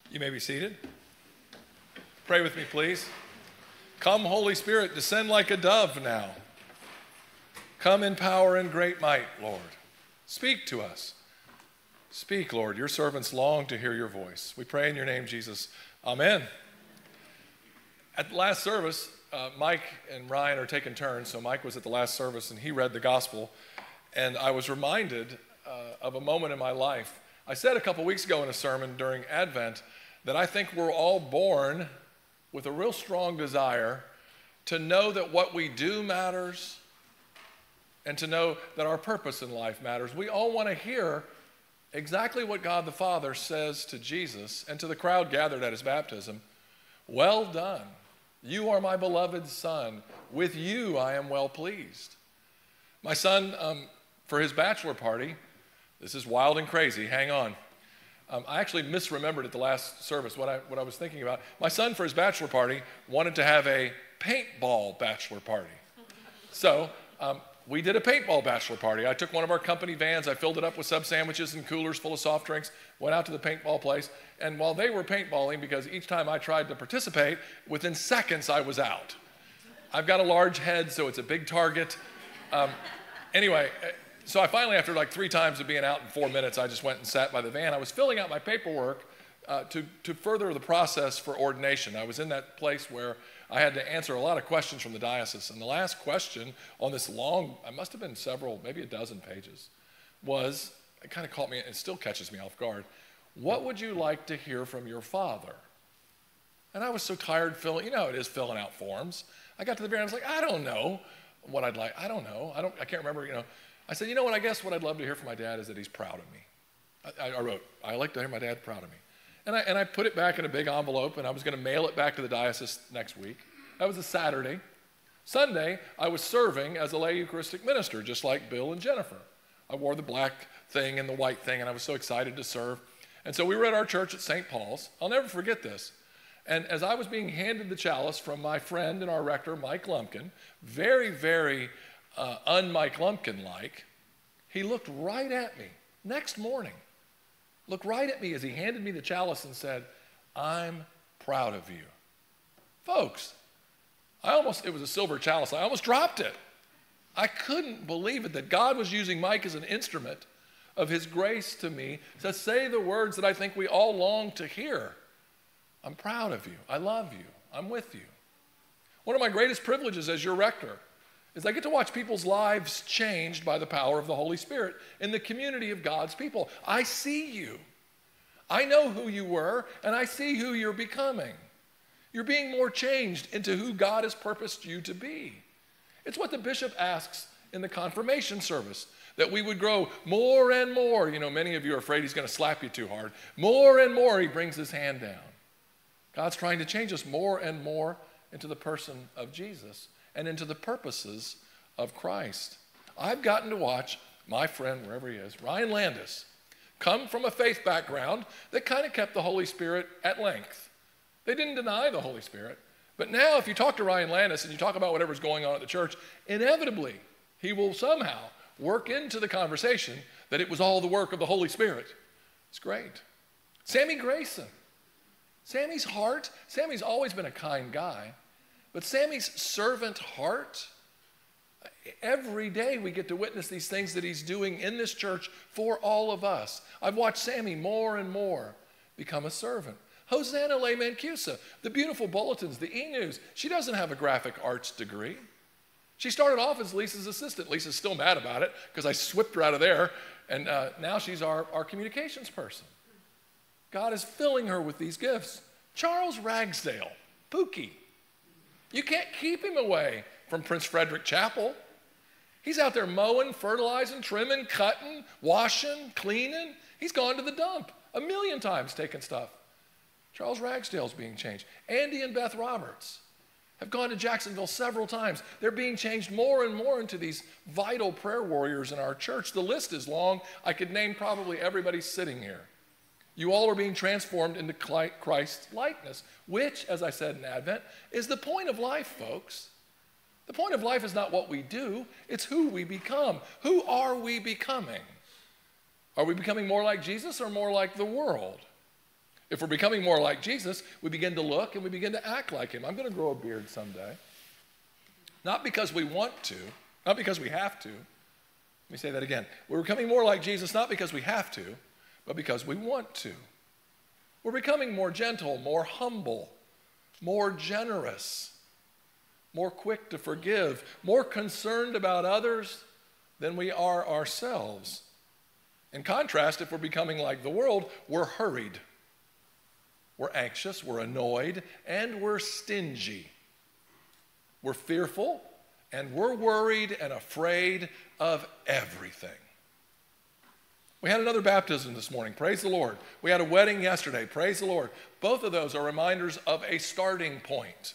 You may be seated. Pray with me, please. Come, Holy Spirit, descend like a dove now. Come in power and great might, Lord. Speak to us. Speak, Lord. Your servants long to hear your voice. We pray in your name, Jesus. Amen. At the last service, Mike and Ryan are taking turns. So Mike was at the last service, and he read the gospel. And I was reminded of a moment in my life. I said a couple weeks ago in a sermon during Advent that I think we're all born with a real strong desire to know that what we do matters and to know that our purpose in life matters. We all want to hear exactly what God the Father says to Jesus and to the crowd gathered at his baptism. Well done. You are my beloved Son. With you I am well pleased. My son, for his bachelor party, this is wild and crazy, hang on. I actually misremembered at the last service what I was thinking about. My son, for his bachelor party, wanted to have a paintball bachelor party. So we did a paintball bachelor party. I took one of our company vans, I filled it up with sub sandwiches and coolers full of soft drinks, went out to the paintball place, and while they were paintballing, because each time I tried to participate, within seconds I was out. I've got a large head, so it's a big target. Anyway, so I finally, after like 3 times of being out in 4 minutes, I just went and sat by the van. I was filling out my paperwork to further the process for ordination. I was in that place where I had to answer a lot of questions from the diocese. And the last question on this long, it must have been several, maybe a dozen pages, was, it kind of caught me, and it still catches me off guard. What would you like to hear from your father? And I was so tired filling, you know how it is filling out forms. I got to the van, I was like, I don't know what I'd like. I don't know. I can't remember, you know. I said, you know what, I guess what I'd love to hear from my dad is that he's proud of me. I wrote, I like to hear my dad proud of me. And I put it back in a big envelope, and I was going to mail it back to the diocese next week. That was a Saturday. Sunday, I was serving as a lay Eucharistic minister, just like Bill and Jennifer. I wore the black thing and the white thing, and I was so excited to serve. And so we were at our church at St. Paul's. I'll never forget this. And as I was being handed the chalice from my friend and our rector, Mike Lumpkin, very, very un-Mike Lumpkin-like, he looked right at me next morning, looked right at me as he handed me the chalice and said, I'm proud of you. Folks, it was a silver chalice, I almost dropped it. I couldn't believe it that God was using Mike as an instrument of his grace to me to say the words that I think we all long to hear. I'm proud of you, I love you, I'm with you. One of my greatest privileges as your rector is I get to watch people's lives changed by the power of the Holy Spirit in the community of God's people. I see you. I know who you were, and I see who you're becoming. You're being more changed into who God has purposed you to be. It's what the bishop asks in the confirmation service, that we would grow more and more. You know, many of you are afraid he's going to slap you too hard. More and more, he brings his hand down. God's trying to change us more and more into the person of Jesus and into the purposes of Christ. I've gotten to watch my friend, wherever he is, Ryan Landis, come from a faith background that kind of kept the Holy Spirit at length. They didn't deny the Holy Spirit. But now if you talk to Ryan Landis and you talk about whatever's going on at the church, inevitably he will somehow work into the conversation that it was all the work of the Holy Spirit. It's great. Sammy Grayson. Sammy's heart, Sammy's always been a kind guy, but Sammy's servant heart, every day we get to witness these things that he's doing in this church for all of us. I've watched Sammy more and more become a servant. Hosanna Le Mancusa, the beautiful bulletins, the e-news, she doesn't have a graphic arts degree. She started off as Lisa's assistant. Lisa's still mad about it because I swept her out of there, and now she's our communications person. God is filling her with these gifts. Charles Ragsdale, Pookie. You can't keep him away from Prince Frederick Chapel. He's out there mowing, fertilizing, trimming, cutting, washing, cleaning. He's gone to the dump 1,000,000 times taking stuff. Charles Ragsdale's being changed. Andy and Beth Roberts have gone to Jacksonville several times. They're being changed more and more into these vital prayer warriors in our church. The list is long. I could name probably everybody sitting here. You all are being transformed into Christ's likeness, which, as I said in Advent, is the point of life, folks. The point of life is not what we do, it's who we become. Who are we becoming? Are we becoming more like Jesus or more like the world? If we're becoming more like Jesus, we begin to look and we begin to act like him. I'm going to grow a beard someday. Not because we want to, not because we have to. Let me say that again. We're becoming more like Jesus not because we have to, but because we want to. We're becoming more gentle, more humble, more generous, more quick to forgive, more concerned about others than we are ourselves. In contrast, if we're becoming like the world, we're hurried. We're anxious, we're annoyed, and we're stingy. We're fearful, and we're worried and afraid of everything. We had another baptism this morning, praise the Lord. We had a wedding yesterday, praise the Lord. Both of those are reminders of a starting point.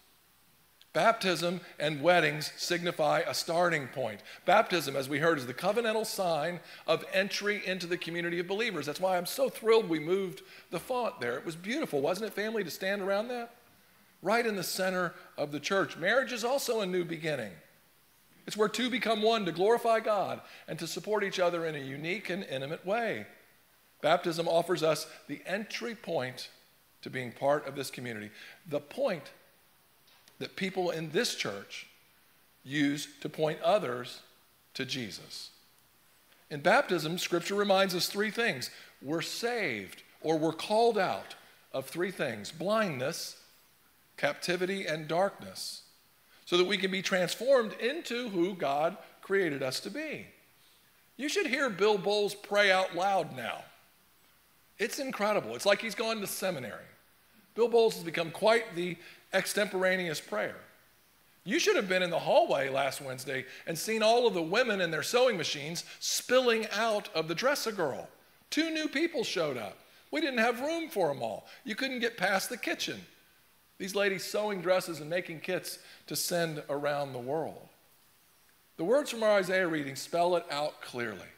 Baptism and weddings signify a starting point. Baptism, as we heard, is the covenantal sign of entry into the community of believers. That's why I'm so thrilled we moved the font there. It was beautiful, wasn't it, family, to stand around that? Right in the center of the church. Marriage is also a new beginning. It's where two become one to glorify God and to support each other in a unique and intimate way. Baptism offers us the entry point to being part of this community. The point that people in this church use to point others to Jesus. In baptism, Scripture reminds us three things. We're saved, or we're called out of three things: blindness, captivity, and darkness, so that we can be transformed into who God created us to be. You should hear Bill Bowles pray out loud now. It's incredible. It's like he's gone to seminary. Bill Bowles has become quite the extemporaneous prayer. You should have been in the hallway last Wednesday and seen all of the women and their sewing machines spilling out of the Dress-A-Girl. 2 new people showed up. We didn't have room for them all. You couldn't get past the kitchen. These ladies sewing dresses and making kits to send around the world. The words from our Isaiah reading spell it out clearly.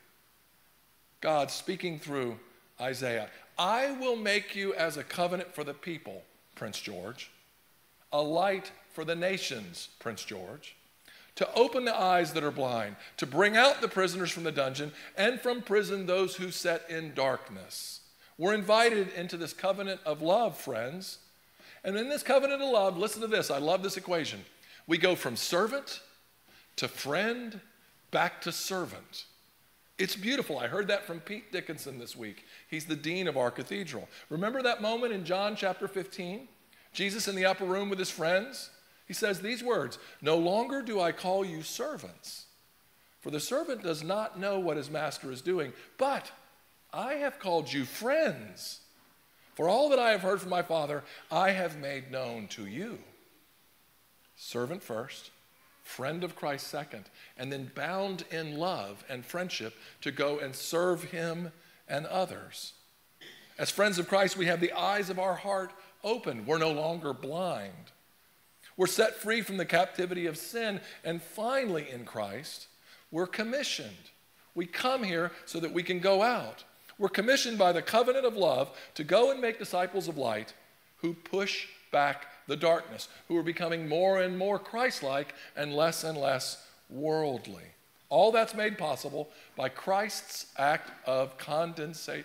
God speaking through Isaiah. I will make you as a covenant for the people, Prince George. A light for the nations, Prince George, to open the eyes that are blind, to bring out the prisoners from the dungeon, and from prison those who sat in darkness. We're invited into this covenant of love, friends. And in this covenant of love, listen to this, I love this equation. We go from servant to friend, back to servant. It's beautiful. I heard that from Pete Dickinson this week. He's the dean of our cathedral. Remember that moment in John chapter 15? Jesus in the upper room with his friends, he says these words, "No longer do I call you servants, for the servant does not know what his master is doing, but I have called you friends. For all that I have heard from my Father, I have made known to you." Servant first, friend of Christ second, and then bound in love and friendship to go and serve him and others. As friends of Christ, we have the eyes of our heart open. We're no longer blind. We're set free from the captivity of sin. And finally, in Christ, we're commissioned. We come here so that we can go out. We're commissioned by the covenant of love to go and make disciples of light who push back the darkness, who are becoming more and more Christ-like and less worldly. All that's made possible by Christ's act of condescension,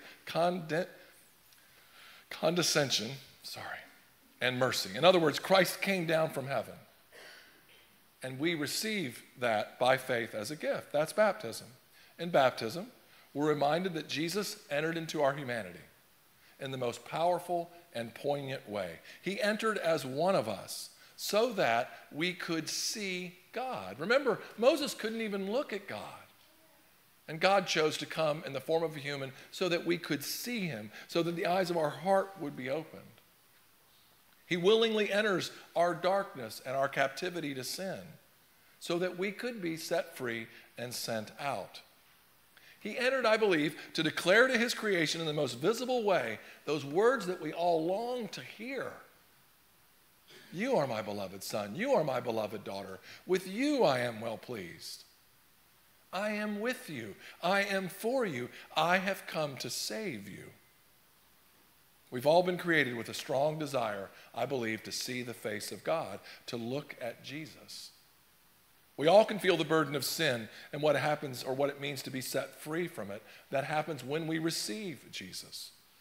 and mercy. In other words, Christ came down from heaven, and we receive that by faith as a gift. That's baptism. In baptism, we're reminded that Jesus entered into our humanity in the most powerful and poignant way. He entered as one of us so that we could see God. Remember, Moses couldn't even look at God. And God chose to come in the form of a human so that we could see him, so that the eyes of our heart would be opened. He willingly enters our darkness and our captivity to sin so that we could be set free and sent out. He entered, I believe, to declare to his creation in the most visible way those words that we all long to hear. You are my beloved son. You are my beloved daughter. With you I am well pleased. I am with you. I am for you. I have come to save you. We've all been created with a strong desire, I believe, to see the face of God, to look at Jesus. We all can feel the burden of sin and what happens or what it means to be set free from it. That happens when we receive Jesus.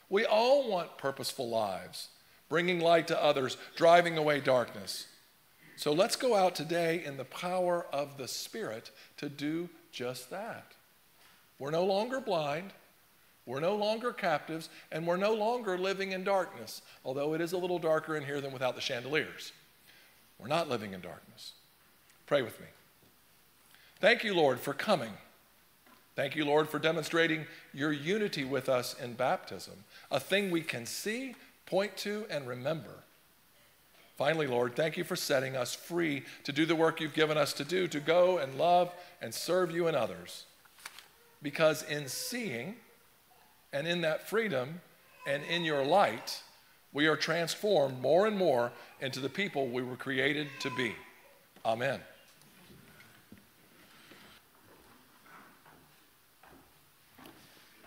We all want purposeful lives, bringing light to others, driving away darkness. So let's go out today in the power of the Spirit to do just that. We're no longer blind, we're no longer captives, and we're no longer living in darkness, although it is a little darker in here than without the chandeliers. We're not living in darkness. Pray with me. Thank you, Lord, for coming. Thank you, Lord, for demonstrating your unity with us in baptism, a thing we can see, point to, and remember. Finally, Lord, thank you for setting us free to do the work you've given us to do, to go and love and serve you and others. Because in seeing and in that freedom and in your light, we are transformed more and more into the people we were created to be. Amen.